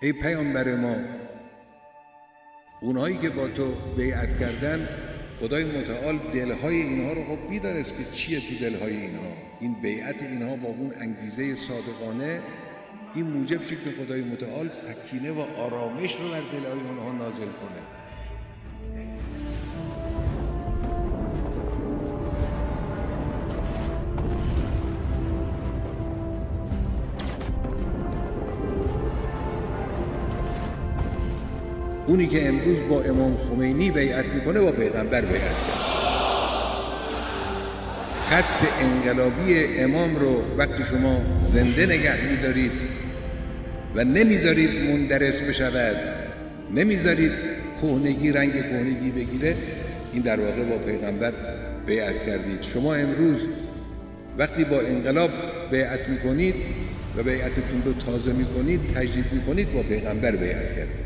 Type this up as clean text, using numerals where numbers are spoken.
ای پیامبر ما، اونهایی که با تو بیعت کردن، خدای متعال دلهای اینها رو خب میدانست که چیه تو دلهای اینها. این بیعت اینها با اون انگیزه صادقانه این موجب شد که خدای متعال سکینه و آرامش رو بر دلهای اونها نازل کنه. اونی که امروز با امام خمینی بیعت میکنه با پیغمبر بیعت کرد. خط انقلابی امام رو وقتی شما زنده نگه میدارید و نمیذارید مندرس بشود، نمیذارید کهنگی رنگ کهنگی بگیره، این در واقع با پیغمبر بیعت کردید. شما امروز وقتی با انقلاب بیعت میکنید و بیعتتون رو تازه میکنید، تجدید میکنید، با پیغمبر بیعت کردید.